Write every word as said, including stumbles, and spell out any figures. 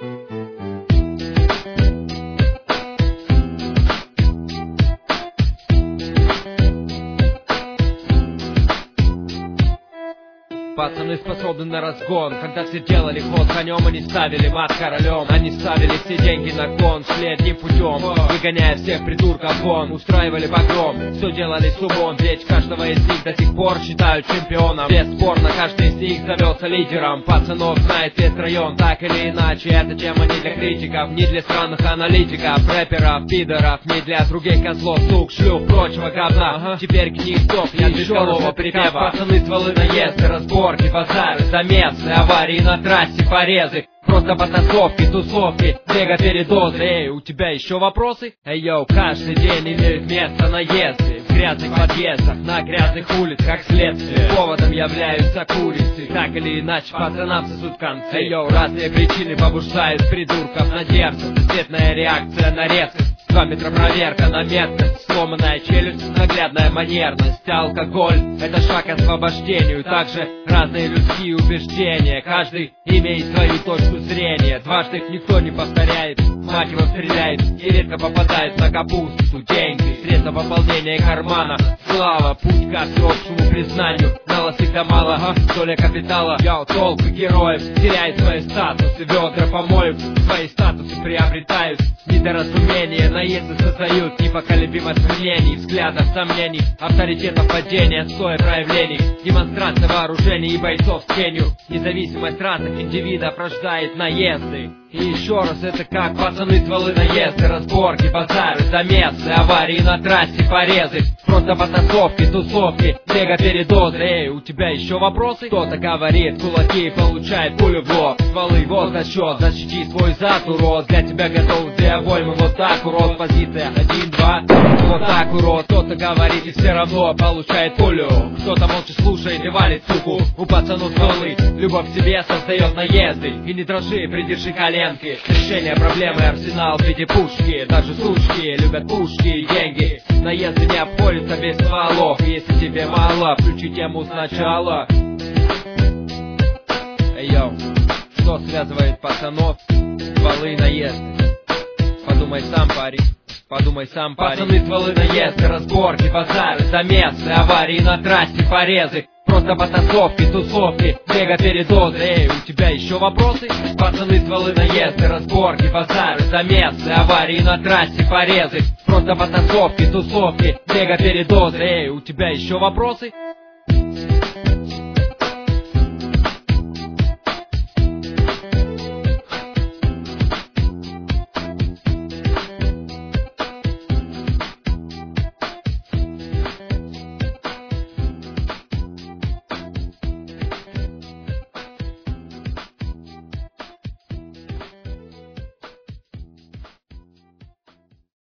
Пацаны способны на разгон. Когда все делали ход конем, они ставили мат королем. Они ставили все деньги на кон, шли одним путем, выгоняя всех придурков вон. Устраивали погром, все делали с умом, ведь каждого из них до сих пор считают чемпионом. Бесспорно, каждый из них зовется лидером. Пацанов знает весь район, так или иначе. Эта тема не для критиков, не для странных аналитиков, рэперов, пидоров, не для других козлов, сук, шлюх, прочего говна. Ага. Теперь к ним сдохнет безголового припева. Пацаны, стволы, наезды, разборки, базары, замесы, аварии на трассе, порезы. Просто потасовки, тусовки, бега передозы. Эй, у тебя еще вопросы? Эй, йоу, каждый день имеют место наезды в грязных подъездах, на грязных улицах, как следствие. Поводом являются курицы, так или иначе пацанам сосут концы. Эй, йоу, разные причины побуждают придурков на дерзость, цветная реакция на резкость. Два метра проверка на меткость, сломанная челюсть, наглядная манерность. Алкоголь — это шаг к освобождению, также разные людские убеждения. Каждый имеет свою точку зрения, дважды никто не повторяет. Мать его стреляет и редко попадает на капусту. Деньги, средства пополнения кармана, слава, путь к всеобщему признанию. Мало всегда мало, ага, доля капитала. Яу, толпы героев теряют свои статусы, ведра помоев свои статусы приобретают. Недоразумения, наезды создают непоколебимость мнений, взглядов, сомнений, авторитетов, падения, стоя проявлений, демонстрация вооружений и бойцов с тенью. Независимость разных индивидов рождает наезды. И еще раз, это как пацаны, стволы, наезды, разборки, базары, замесы, аварии на трассе, порезы. Просто потасовки, тусовки, бега передозы. Эй, у тебя еще вопросы? Кто-то говорит, кулаки, получает пулю в лоб. Стволы, вот зачет, защити свой зад, урод. Для тебя готов две обоймы, вот так, урод. Позиция один, два, вот так, урод. Кто-то говорит и все равно получает пулю. Кто-то молча слушает и валит суку. У пацанов стволы, любовь к себе создает наезды. И не дрожи, придержи колен. Решение проблемы, арсенал в виде пушки. Даже сучки любят пушки и деньги. Наезды не обходятся без стволов. Если тебе мало, включи тему сначала. Эй, йоу, что связывает пацанов? Стволы и наезды. Подумай сам, парень. Подумай сам, парень. Пацаны, стволы, наезды, разборки, базары, замесы, аварии на трассе, порезы. Просто потасовки, тусовки, бега передозы. Эй, у тебя еще вопросы? Пацаны, стволы, наезды, разборки, базары, замесы, аварии на трассе, порезы. Просто потасовки, тусовки, бега передозы. Эй, у тебя еще вопросы?